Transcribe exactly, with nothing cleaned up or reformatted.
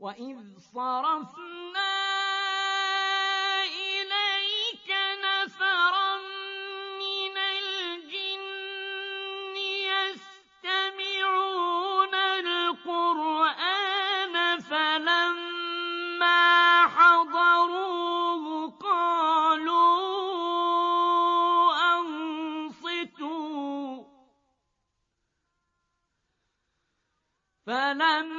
وإذ صرفنا إليك نفرا من الجن يستمعون القرآن فلما حضروه قالوا أنصتوا فلما